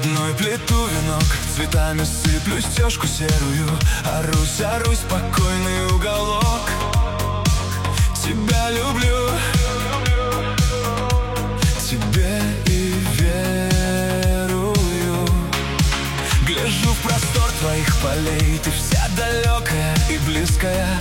одной плиту венок, цветами сыплю стежку серую. Арусь, спокойный уголок. Тебя люблю, тебе и верую. Гляжу в простор твоих полей, ты вся далекая и близкая.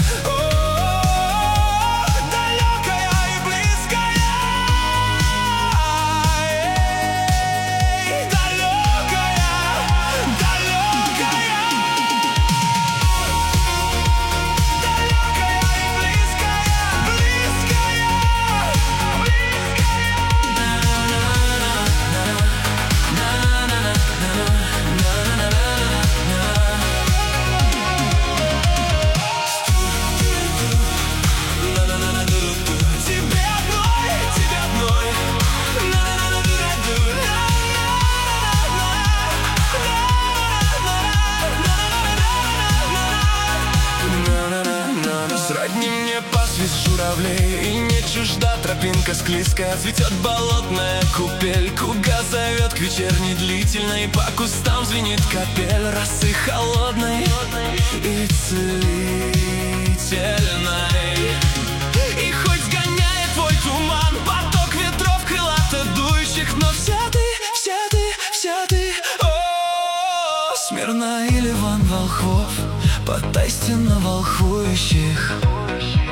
Сродни мне посвист журавлей, и не чужда тропинка склизкая. Цветет болотная купель, куга зовет к вечерней длительной. По кустам звенит капель росы холодной и целительной. И хоть сгоняет твой туман поток ветров крылато дующих, но вся ты, о, Смирна или Иван Волхов, подай стена волхующих.